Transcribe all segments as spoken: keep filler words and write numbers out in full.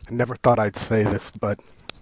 I never thought I'd say this, but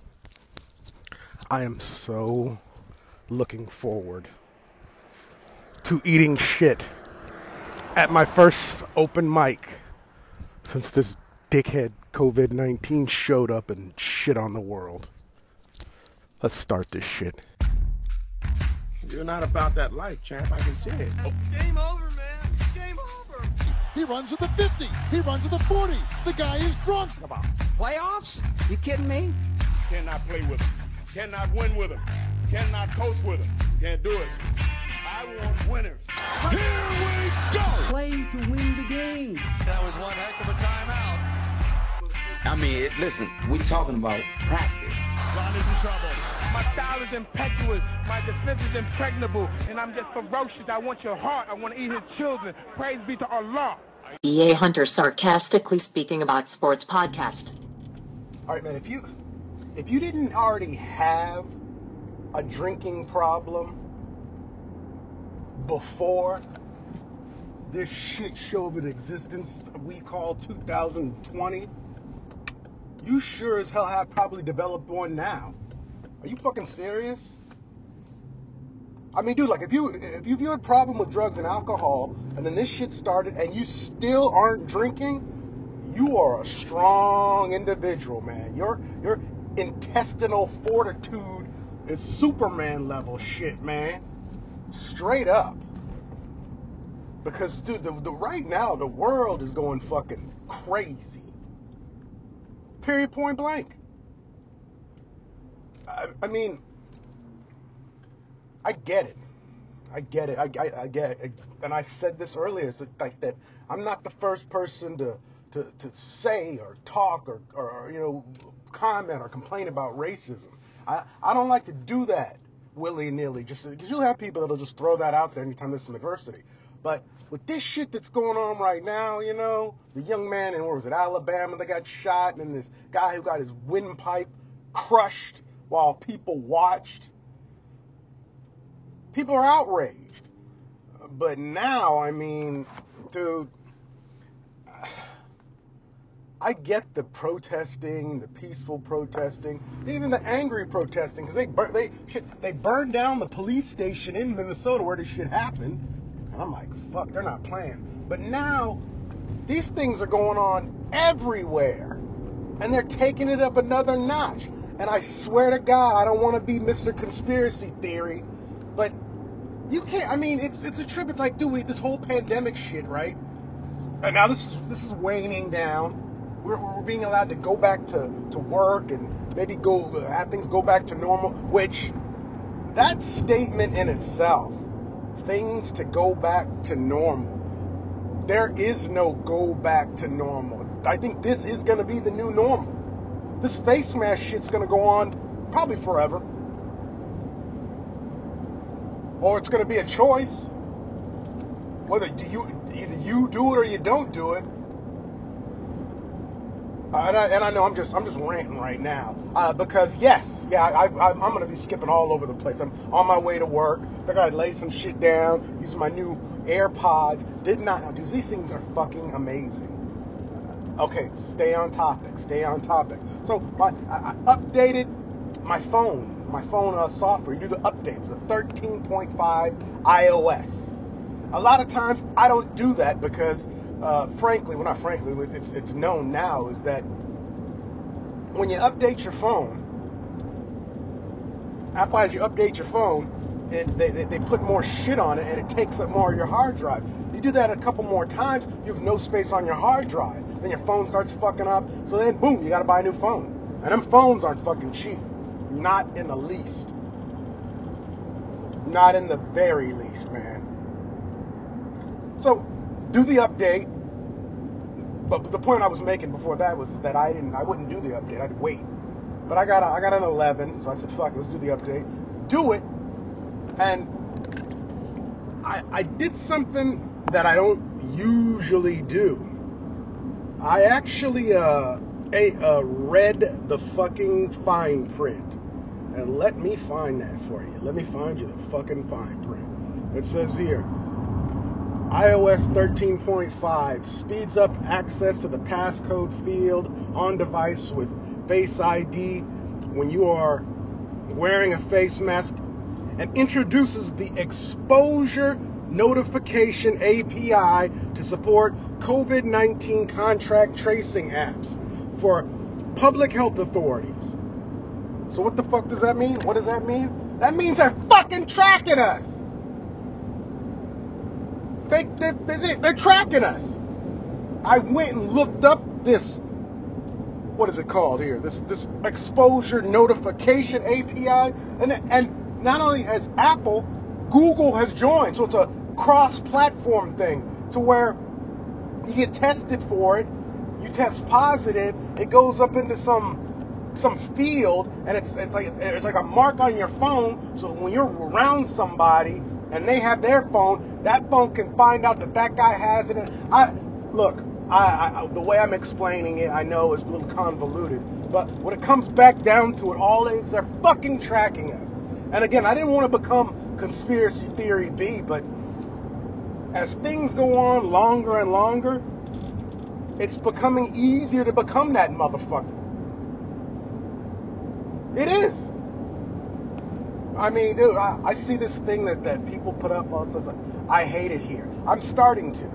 I am so looking forward to eating shit at my first open mic since this dickhead COVID nineteen showed up and shit on the world. Let's start this shit. You're not about that life, champ. I can see it. Oh. Game over, man. Game over. He runs at the fifty. He runs at the forty. The guy is drunk. Come on. Playoffs? You kidding me? Cannot play with him. Cannot win with him. Cannot coach with him. Can't do it. I want winners. Here we go. Play to win the game. That was one heck of a timeout. I mean, it, listen, we talking about practice. Ron is in trouble. My style is impetuous, my defense is impregnable, and I'm just ferocious. I want your heart, I want to eat his children. Praise be to Allah. B A Hunter sarcastically speaking about sports podcast. All right, man, if you if you didn't already have a drinking problem before this shit show of an existence we call two thousand twenty, you sure as hell have probably developed one now. Are you fucking serious? I mean, dude, like, if you if you had a problem with drugs and alcohol, and then this shit started, and you still aren't drinking, you are a strong individual, man. Your your intestinal fortitude is Superman level shit, man. Straight up. Because, dude, the, the right now the world is going fucking crazy. Period, point blank. I, I mean, I get it. I get it. I, I, I get it. And I said this earlier. It's like that. I'm not the first person to to, to say or talk or, or you know comment or complain about racism. I, I don't like to do that willy nilly. Just because you'll have people that'll just throw that out there anytime there's some adversity. But with this shit that's going on right now, you know, the young man in, where was it, Alabama that got shot, and this guy who got his windpipe crushed while people watched. People are outraged. But now, I mean, dude, I get the protesting, the peaceful protesting, even the angry protesting, because they bur- they shit, they burned down the police station in Minnesota where this shit happened. And I'm like, fuck, they're not playing. But now, these things are going on everywhere. And they're taking it up another notch. And I swear to God, I don't want to be Mister Conspiracy Theory, but you can't, I mean, it's it's a trip. It's like, dude, we, this whole pandemic shit, right? And now this is this is waning down. We're, we're being allowed to go back to, to work and maybe go have things go back to normal, which that statement in itself, things to go back to normal, there is no go back to normal. I think this is going to be the new normal. This face mask shit's going to go on probably forever. Or it's going to be a choice. Whether do you either you do it or you don't do it. Uh, and, I, and I know I'm just I'm just ranting right now uh, because yes, yeah, I, I, I'm going to be skipping all over the place. I'm on my way to work. I got to lay some shit down. Using my new AirPods. Did not now, dude. These things are fucking amazing. Okay, stay on topic. Stay on topic. So my, I, I updated my phone, my phone uh, software. You do the update. It's a thirteen point five iOS. A lot of times I don't do that because, uh, frankly, well not frankly, it's it's known now is that when you update your phone, after as you update your phone, it, they, they they put more shit on it and it takes up more of your hard drive. You do that a couple more times, you have no space on your hard drive. Then your phone starts fucking up. So then, boom, you got to buy a new phone. And them phones aren't fucking cheap. Not in the least. Not in the very least, man. So, do the update. But the point I was making before that was that I didn't, I wouldn't do the update. I'd wait. But I got, a, I got an eleven, so I said, fuck it, let's do the update. Do it. And I, I did something that I don't usually do. I actually uh, a, uh, read the fucking fine print. And let me find that for you. Let me find you the fucking fine print. It says here, iOS thirteen point five speeds up access to the passcode field on device with Face I D when you are wearing a face mask, and introduces the Exposure Notification A P I to support COVID nineteen contract tracing apps for public health authorities. So what the fuck does that mean? What does that mean? That means they're fucking tracking us. They, they, they, they're tracking us. I went and looked up this, what is it called here? This this Exposure Notification A P I. And, and not only has Apple, Google has joined. So it's a cross-platform thing to where you get tested for it, you test positive, it goes up into some some field, and it's it's like it's like a mark on your phone. So when you're around somebody and they have their phone, that phone can find out that that guy has it. And I look, I, I the way I'm explaining it, I know is a little convoluted, but when it comes back down to it, all is they're fucking tracking us. And again, I didn't want to become conspiracy theory B, but as things go on longer and longer, it's becoming easier to become that motherfucker. It is. I mean, dude, I, I see this thing that, that people put up all says, I hate it here. I'm starting to.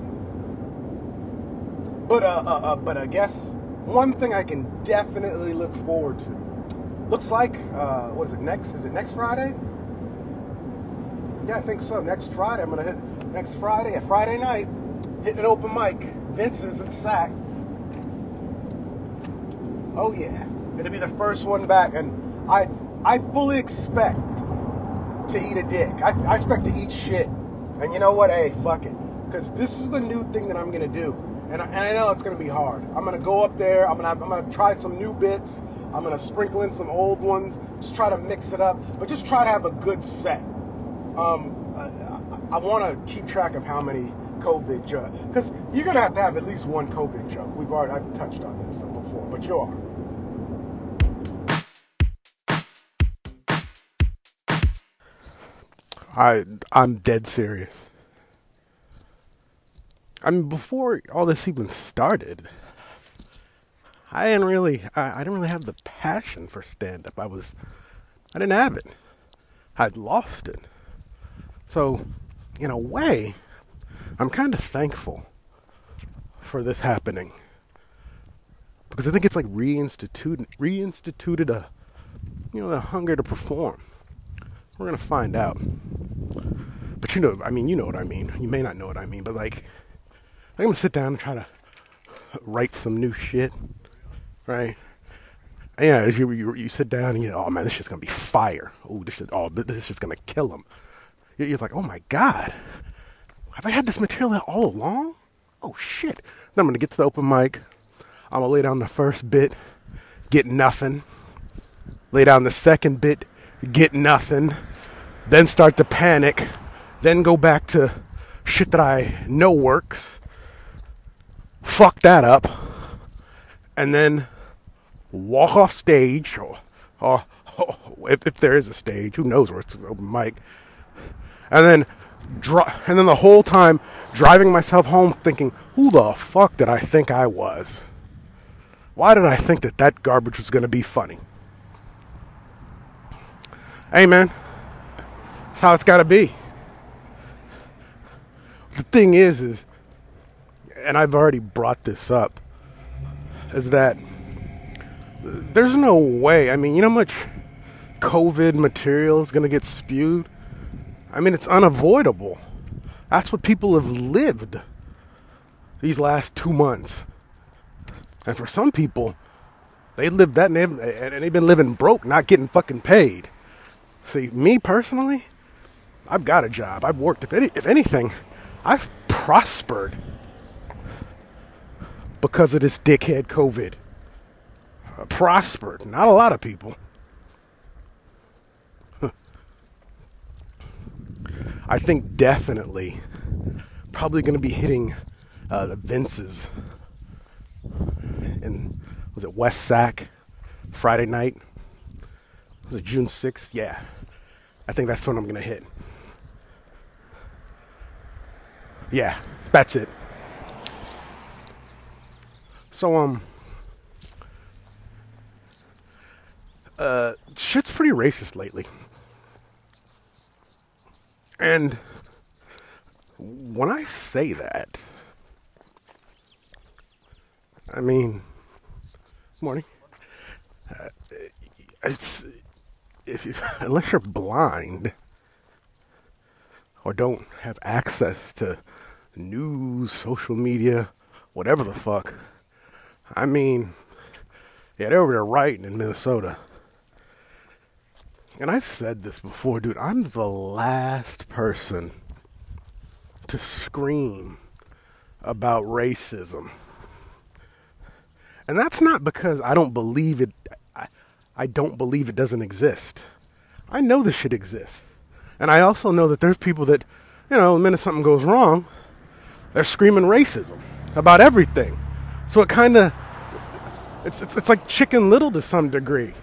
But, uh, uh, uh, but I guess one thing I can definitely look forward to. Looks like, uh, what is it, next, is it next Friday? Yeah, I think so. Next Friday, I'm going to hit, next Friday, a Friday night, hitting an open mic. Vince's at S A C. Oh, yeah. It'll be the first one back, and I I fully expect to eat a dick. I, I expect to eat shit. And you know what? Hey, fuck it. Because this is the new thing that I'm going to do. And I, and I know it's going to be hard. I'm going to go up there. I'm going to I'm going to try some new bits. I'm going to sprinkle in some old ones. Just try to mix it up. But just try to have a good set. Um, I, I, I want to keep track of how many COVID jokes. Because you're going to have to have at least one COVID joke. We've already, I've touched on this before. But you are. I, I'm dead serious. I mean, before all this even started, I didn't really, I, I didn't really have the passion for stand-up. I was, I didn't have it. I'd lost it. So, in a way, I'm kind of thankful for this happening. Because I think it's like reinstituted, reinstituted a, you know, the hunger to perform. We're going to find out. But you know, I mean, you know what I mean. You may not know what I mean, but like, I'm going to sit down and try to write some new shit, right? And yeah, as you, you you sit down and you oh man, this shit's going to be fire. Oh, this shit, oh, this shit's going to kill them. You're, you're like, oh my God, have I had this material all along? Oh shit. Then I'm going to get to the open mic. I'm going to lay down the first bit, get nothing. Lay down the second bit, get nothing. Then start to panic. Then go back to shit that I know works. Fuck that up. And then walk off stage. Or, or, or if, if there is a stage, who knows where it's an open mic. And then, dri- and then the whole time driving myself home thinking, who the fuck did I think I was? Why did I think that that garbage was going to be funny? Hey, man. That's how it's got to be. The thing is, is, and I've already brought this up, is that there's no way. I mean, you know how much COVID material is going to get spewed? I mean, it's unavoidable. That's what people have lived these last two months. And for some people, they lived that and they've, and they've been living broke, not getting fucking paid. See, me personally, I've got a job. I've worked. If, any, if anything, I've prospered because of this dickhead COVID. Uh, prospered. Not a lot of people. I think definitely probably going to be hitting uh, the Vince's in, was it West Sac Friday night? Was it June sixth? Yeah. I think that's when I'm going to hit. Yeah, that's it. So, um, uh, shit's pretty racist lately. And when I say that, I mean, morning. Uh, it's if you, unless you're blind or don't have access to news, social media, whatever the fuck. I mean, yeah, they're over there rioting in Minnesota. And I've said this before, dude. I'm the last person to scream about racism. And that's not because I don't believe it. I, I don't believe it doesn't exist. I know this shit exists. And I also know that there's people that, you know, the minute something goes wrong, they're screaming racism about everything. So it kind of, it's, it's it's like Chicken Little to some degree.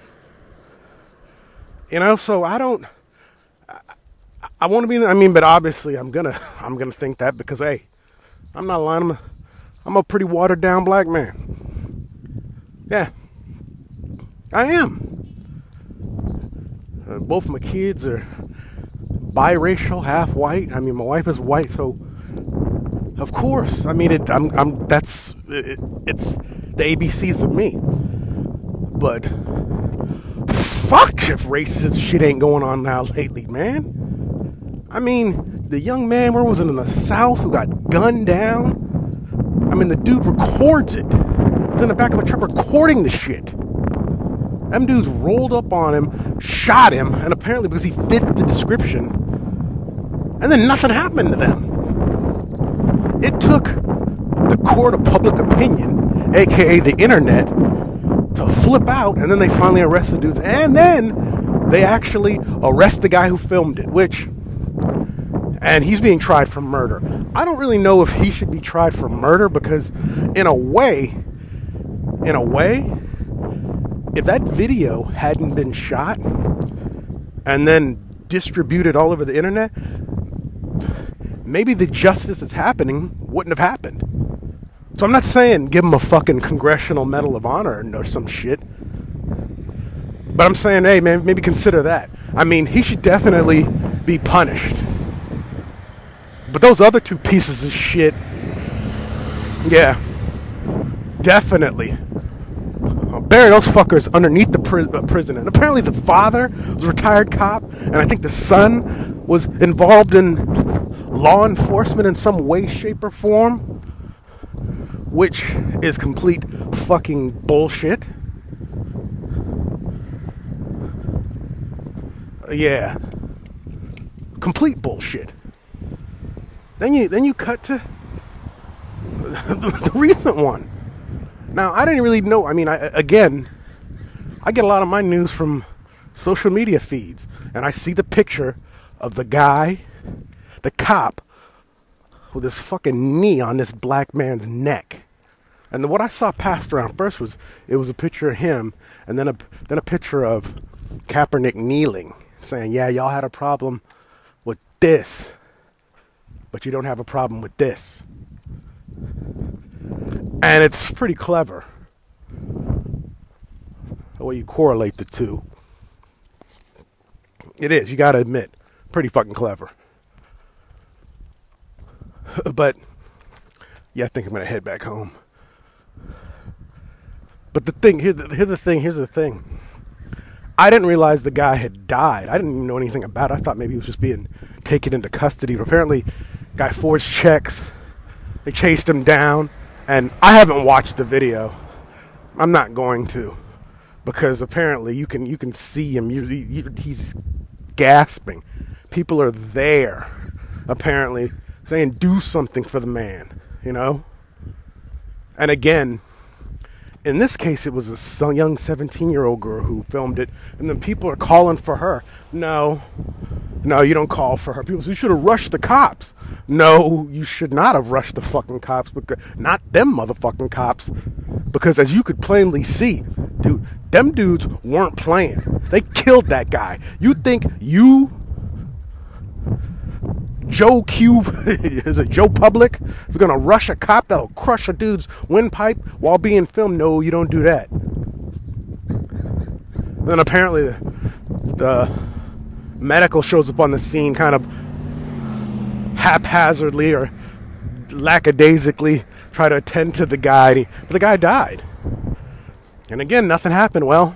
You know, so I don't, I, I want to be, I mean, but obviously I'm going to, I'm going to think that because, hey, I'm not lying. I'm a, I'm a pretty watered down black man. Yeah, I am. Uh, both my kids are biracial, half white. I mean, my wife is white, so of course. I mean, it, I'm, I'm. That's it, it's the A B Cs of me. But fuck if racist shit ain't going on now lately, man. I mean, the young man, where was it, in the South, who got gunned down? I mean, the dude records it. He's in the back of a truck recording the shit. Them dudes rolled up on him, shot him, and apparently because he fit the description, and then nothing happened to them. It took the court of public opinion, aka the internet, to flip out, and then they finally arrest the dudes, and then they actually arrest the guy who filmed it, which, and he's being tried for murder. I don't really know if he should be tried for murder because, in a way, in a way, if that video hadn't been shot and then distributed all over the internet, maybe the justice that's happening wouldn't have happened. So I'm not saying give him a fucking Congressional Medal of Honor or some shit. But I'm saying, hey, man, maybe consider that. I mean, he should definitely be punished. But those other two pieces of shit, yeah, definitely. Bury those fuckers underneath the pri- uh, prison. And apparently the father was a retired cop, and I think the son was involved in law enforcement in some way, shape, or form, which is complete fucking bullshit. Uh, yeah. Complete bullshit. Then you, then you cut to the, the recent one. Now, I didn't really know. I mean, I, again, I get a lot of my news from social media feeds. And I see the picture of the guy, the cop, with his fucking knee on this black man's neck. And what I saw passed around first was, it was a picture of him. And then a, then a picture of Kaepernick kneeling, saying, yeah, y'all had a problem with this, but you don't have a problem with this. And it's pretty clever, the way you correlate the two. It is, you gotta admit, pretty fucking clever. But, yeah, I think I'm gonna head back home. But the thing, here, here's the thing, here's the thing. I didn't realize the guy had died. I didn't even know anything about it. I thought maybe he was just being taken into custody. But apparently, guy forged checks. They chased him down. And I haven't watched the video. I'm not going to, because apparently you can you can see him. You, you, he's gasping. People are there, apparently, saying do something for the man. You know. And again, in this case, it was a young seventeen-year-old girl who filmed it, and then people are calling for her. No, no, you don't call for her. People say, you should have rushed the cops. No, you should not have rushed the fucking cops, because not them motherfucking cops, because as you could plainly see, dude, them dudes weren't playing. They killed that guy. You think you Joe Q, is it Joe Public, is going to rush a cop that'll crush a dude's windpipe while being filmed. No, you don't do that. Then apparently the, the medical shows up on the scene kind of haphazardly or lackadaisically, try to attend to the guy, but the guy died. And again, nothing happened. Well,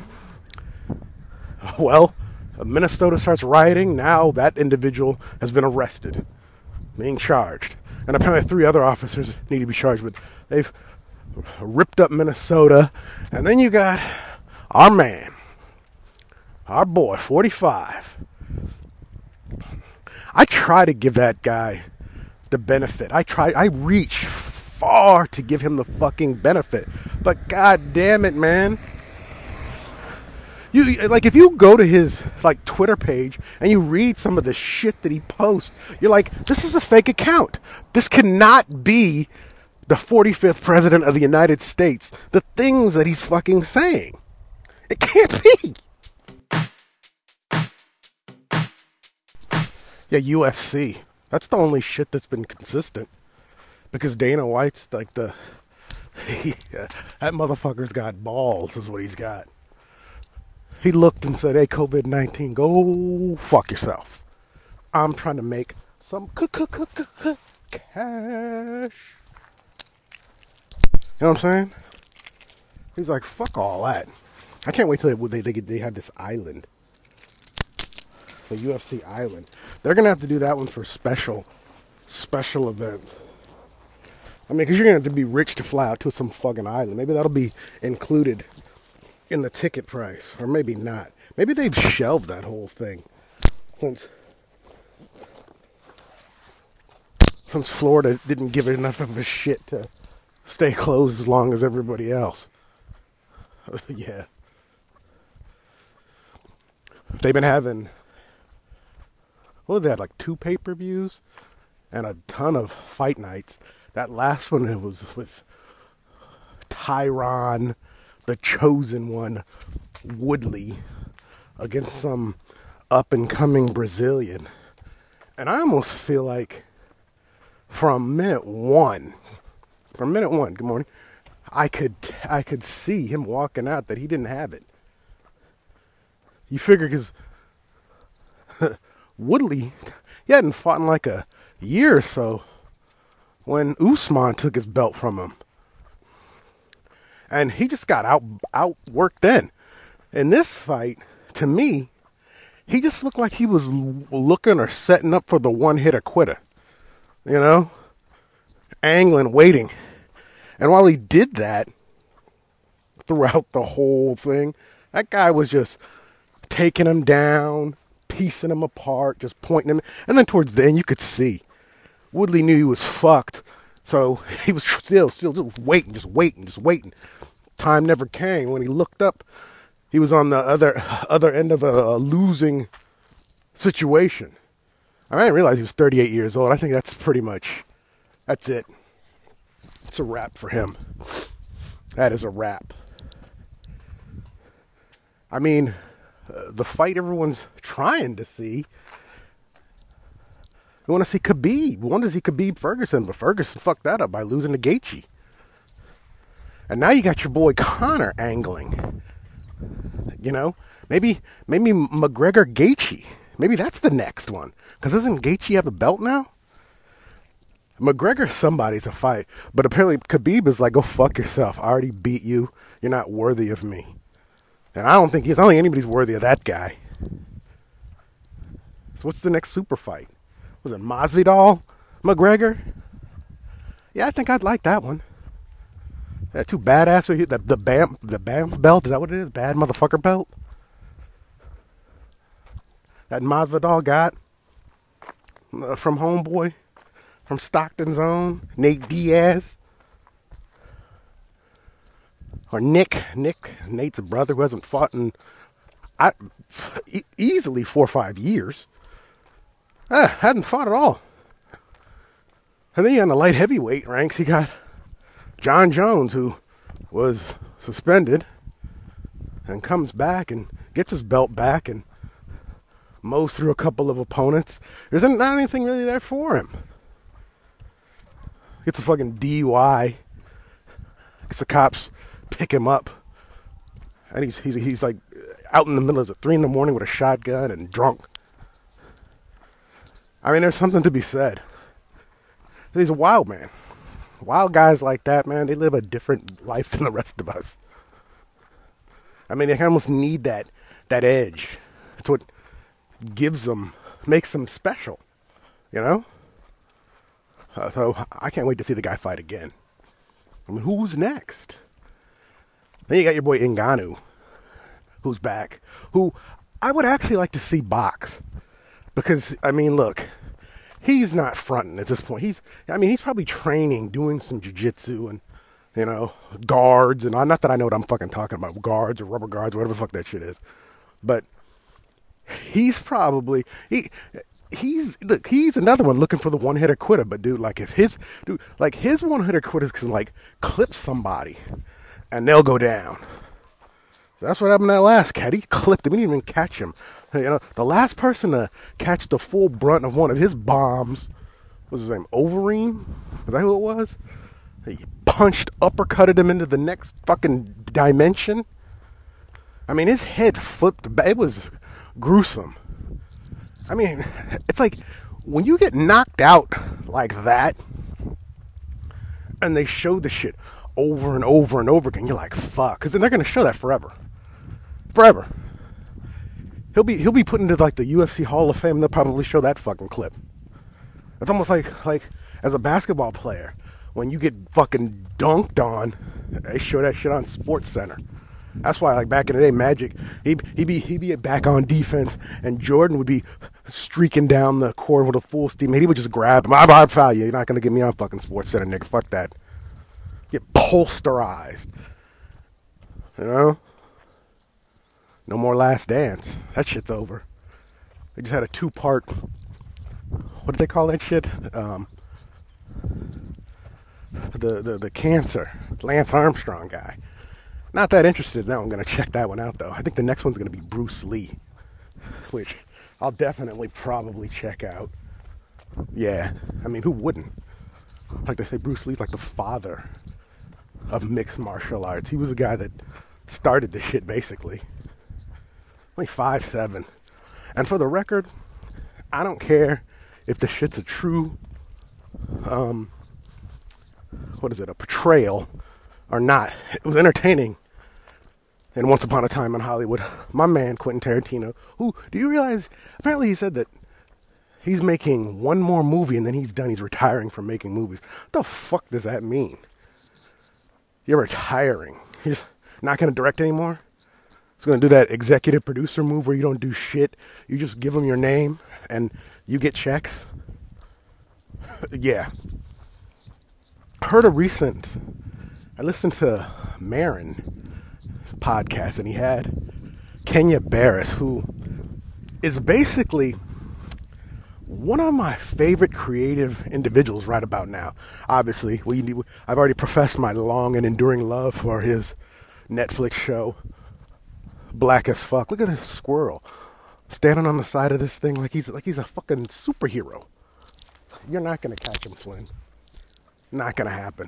well, Minnesota starts rioting. Now that individual has been arrested, being charged. And apparently three other officers need to be charged, but they've ripped up Minnesota. And then you got our man, our boy, forty-five. I try to give that guy the benefit. I try, I reach far to give him the fucking benefit. But god damn it, man. You, like, if you go to his, like, Twitter page and you read some of the shit that he posts, you're like, this is a fake account. This cannot be the forty-fifth president of the United States. The things that he's fucking saying. It can't be. Yeah, U F C. That's the only shit that's been consistent. Because Dana White's like the... He, uh, that motherfucker's got balls is what he's got. He looked and said, hey, COVID nineteen, go fuck yourself. I'm trying to make some cash. You know what I'm saying? He's like, fuck all that. I can't wait till they, they, they, they have this island. The U F C island. They're going to have to do that one for special, special events. I mean, because you're going to have to be rich to fly out to some fucking island. Maybe that'll be included in the ticket price. Or maybe not. Maybe they've shelved that whole thing. Since, since Florida didn't give it enough of a shit to stay closed as long as everybody else. Yeah. They've been having... Well, they had like two pay-per-views and a ton of fight nights. That last one, it was with Tyron, the chosen one, Woodley, against some up-and-coming Brazilian. And I almost feel like from minute one, from minute one, good morning, I could I could see him walking out that he didn't have it. You figure because Woodley, he hadn't fought in like a year or so when Usman took his belt from him. And he just got out outworked then. In this fight, to me, he just looked like he was looking or setting up for the one-hitter quitter. You know? Angling, waiting. And while he did that throughout the whole thing, that guy was just taking him down, piecing him apart, just pointing him. And then towards the end, you could see Woodley knew he was fucked. So he was still, still just waiting, just waiting, just waiting. Time never came. When he looked up, he was on the other other end of a, a losing situation. I didn't realize he was thirty-eight years old. I think that's pretty much, that's it. It's a wrap for him. That is a wrap. I mean, uh, the fight everyone's trying to see. We want to see Khabib. We want to see Khabib Ferguson, but Ferguson fucked that up by losing to Gaethje. And now you got your boy Conor angling. You know, maybe maybe McGregor Gaethje. Maybe that's the next one. Because doesn't Gaethje have a belt now? McGregor, somebody's a fight. But apparently Khabib is like, go fuck yourself. I already beat you. You're not worthy of me. And I don't think he's, I don't think anybody's worthy of that guy. So what's the next super fight? Was it Masvidal? McGregor? Yeah, I think I'd like that one. That too badass. The, the BAM the BAM belt, is that what it is? Bad motherfucker belt? That Masvidal got uh, from Homeboy. From Stockton's own, Nate Diaz. Or Nick. Nick, Nate's brother who hasn't fought in I, e- easily four or five years. Ah, hadn't fought at all. And then on the light heavyweight ranks, he got John Jones, who was suspended and comes back and gets his belt back. And mows through a couple of opponents. There's not anything really there for him. Gets a fucking D U I. Gets the cops pick him up. And he's he's he's like out in the middle of it, three in the morning with a shotgun and drunk. I mean, there's something to be said. He's a wild man. Wild guys like that, man, they live a different life than the rest of us. I mean, they almost need that that edge. It's what gives them, makes them special, you know? Uh, so I can't wait to see the guy fight again. I mean, who's next? Then you got your boy Ngannou, who's back, who I would actually like to see box. Because, I mean, look, he's not fronting at this point. He's, I mean, he's probably training, doing some jiu-jitsu and, you know, guards. And I, not that I know what I'm fucking talking about, guards or rubber guards, whatever the fuck that shit is. But he's probably, he, he's, look, he's another one looking for the one-hitter quitter. But, dude, like, if his, dude, like, his one-hitter quitters can, like, clip somebody and they'll go down. So that's what happened to that last cat. He clipped him. We didn't even catch him. You know, the last person to catch the full brunt of one of his bombs was his name, Overeem? Is that who it was? He punched, uppercutted him into the next fucking dimension. I mean, his head flipped. It was gruesome. I mean, it's like when you get knocked out like that and they show the shit over and over and over again, you're like, fuck. Because then they're going to show that forever. Forever. He'll be he'll be put into like the U F C Hall of Fame. And they'll probably show that fucking clip. It's almost like like as a basketball player, when you get fucking dunked on, they show that shit on Sports Center. That's why, like back in the day, Magic, he he be he be back on defense, and Jordan would be streaking down the court with a full steam. He would just grab him. I'm I'd foul you. You're not gonna get me on fucking Sports Center, nigga. Fuck that. Get polsterized. You know. No more Last Dance. That shit's over. They just had a two-part, what did they call that shit? Um, the, the, the cancer. Lance Armstrong guy. Not that interested in that one. I'm going to check that one out, though. I think the next one's going to be Bruce Lee, which I'll definitely probably check out. Yeah. I mean, who wouldn't? Like they say, Bruce Lee's like the father of mixed martial arts. He was the guy that started the shit, basically. Only five seven. And for the record, I don't care if the shit's a true, um, what is it, a portrayal or not. It was entertaining. And Once Upon a Time in Hollywood, my man, Quentin Tarantino, who, do you realize, apparently he said that he's making one more movie and then he's done. He's retiring from making movies. What the fuck does that mean? You're retiring. You're just not going to direct anymore? It's going to do that executive producer move where you don't do shit. You just give them your name and you get checks. Yeah. Heard a recent, I listened to Marin podcast and he had Kenya Barris, who is basically one of my favorite creative individuals right about now. Obviously, we I've already professed my long and enduring love for his Netflix show, Black as Fuck. Look at this squirrel standing on the side of this thing like he's like he's a fucking superhero. You're not gonna catch him, Flynn. Not gonna happen.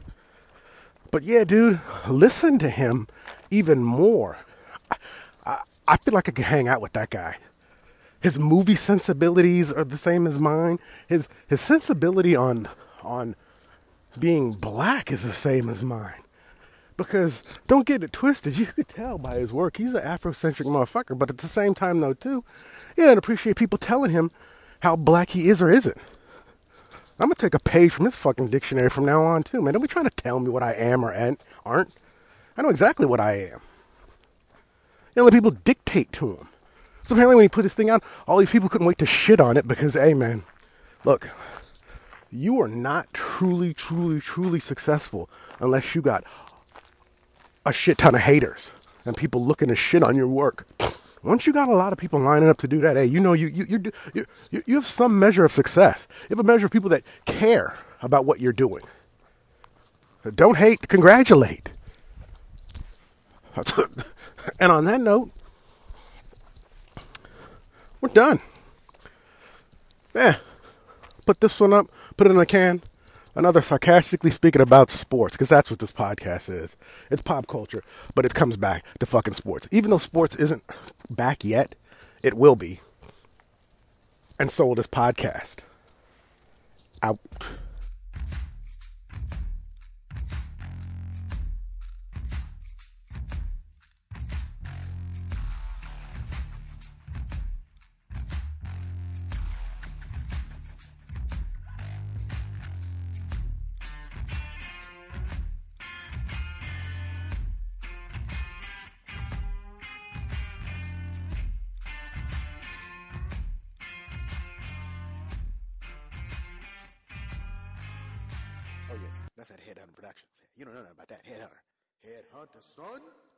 But yeah, dude, listen to him even more. I, I, I feel like I could hang out with that guy. His movie sensibilities are the same as mine. His his sensibility on on being black is the same as mine. Because, don't get it twisted, you could tell by his work, he's an Afrocentric motherfucker. But at the same time, though, too, he doesn't appreciate people telling him how black he is or isn't. I'm going to take a page from his fucking dictionary from now on, too, man. Don't be trying to tell me what I am or aren't. I know exactly what I am. You know, let people dictate to him. So apparently when he put his thing out, all these people couldn't wait to shit on it because, hey, man, look, you are not truly, truly, truly successful unless you got a shit ton of haters and people looking to shit on your work. Once you got a lot of people lining up to do that, hey, you know, you you you you you, you have some measure of success. You have a measure of people that care about what you're doing. Don't hate, congratulate. And on that note, We're done. Yeah. Put this one up, put it in the can. Another sarcastically speaking about sports, because that's what this podcast is. It's pop culture, but it comes back to fucking sports. Even though sports isn't back yet, it will be. And so will this podcast. Out. Oh yeah, that's that Headhunter Productions. You don't know nothing about that. Headhunter. Headhunter, son.